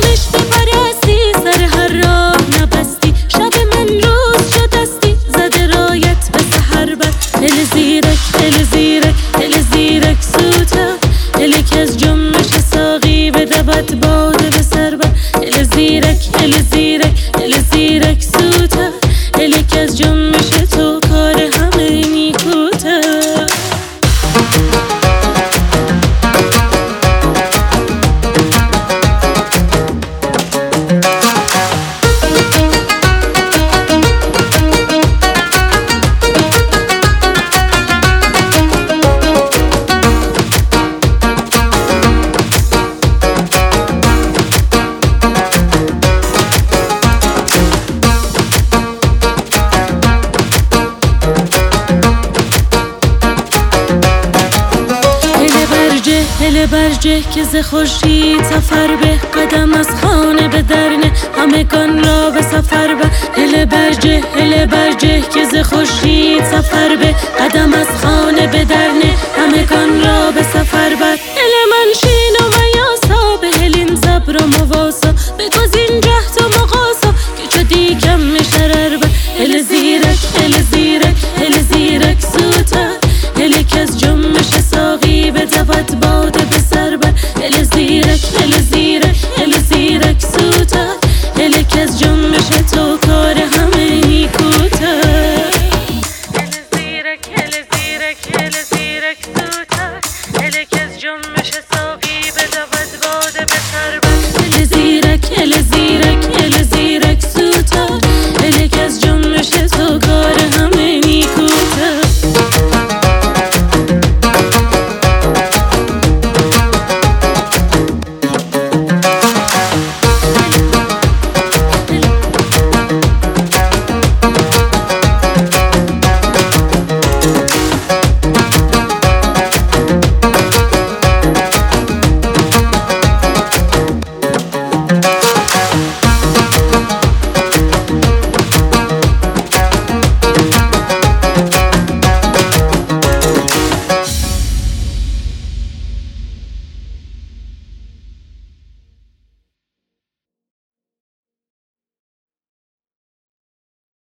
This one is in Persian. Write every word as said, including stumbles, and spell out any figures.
غمش بپرستی، سر هر راه نبستی، شب من روز شدستی، زده رایت به سحر بر. دل زیرک دل زیرک دل زیرک سوته، دلی که از جنبش ساقی بدود باده به سر بر. دل زیرک دل زیرک دل زیرک سوته، دلی که از جنبش تو کار همه نیکوته. دل برجه که ز خورشید سفر به، قدم از خانه به درنه، همگان را به سفر بر. دل برجه دل برجه که ز خورشید سفر به، قدم از خانه به درنه، همگان را به سفر بر. دل من شین و میاسا، به هلین صبر و مواسا، بگزین